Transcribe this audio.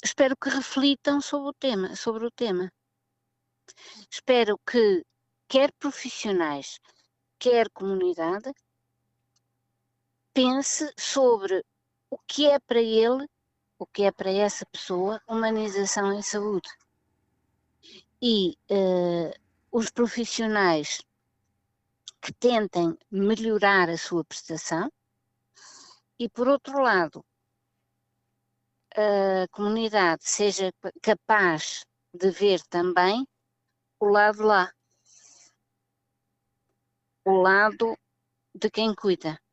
espero que reflitam sobre o tema. Espero que quer profissionais, quer comunidade, pense sobre o que é para ele, o que é para essa pessoa, humanização em saúde. E os profissionais que tentem melhorar a sua prestação e, por outro lado, a comunidade seja capaz de ver também o lado lá, o lado de quem cuida.